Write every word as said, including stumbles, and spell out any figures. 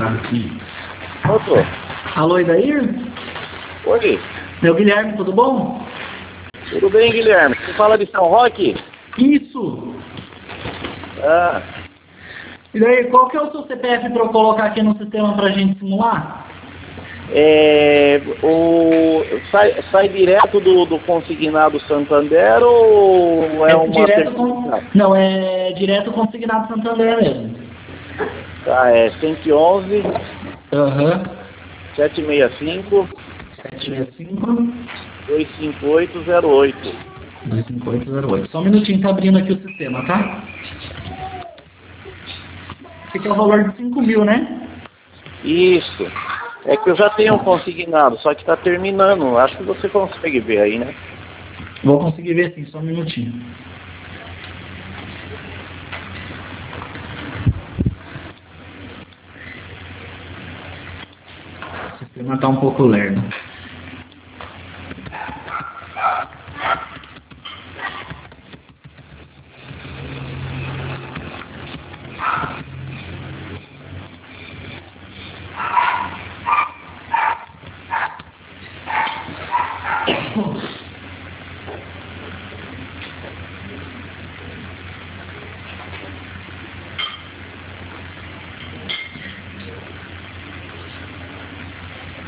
aqui. Outro. Alô, Idair? Oi. Meu Guilherme, tudo bom? Tudo bem, Guilherme? Você fala de São Roque? Isso! Ah, E daí, qual que é o seu C P F para eu colocar aqui no sistema pra gente simular? é, o, sai, sai direto do, do consignado Santander ou é, É uma direto com... terceirização? Não, é direto consignado Santander mesmo. Tá, é cento e onze, Aham. setecentos e sessenta e cinco, sete seis cinco, dois cinco oito zero oito. dois cinco oito zero oito. Só um minutinho, tá abrindo aqui o sistema, tá? Esse aqui é o valor de cinco mil, né? Isso. É que eu já tenho um consignado, só que está terminando. Acho que você consegue ver aí, né? Vou conseguir ver sim, só um minutinho. O sistema tá um pouco lerdo.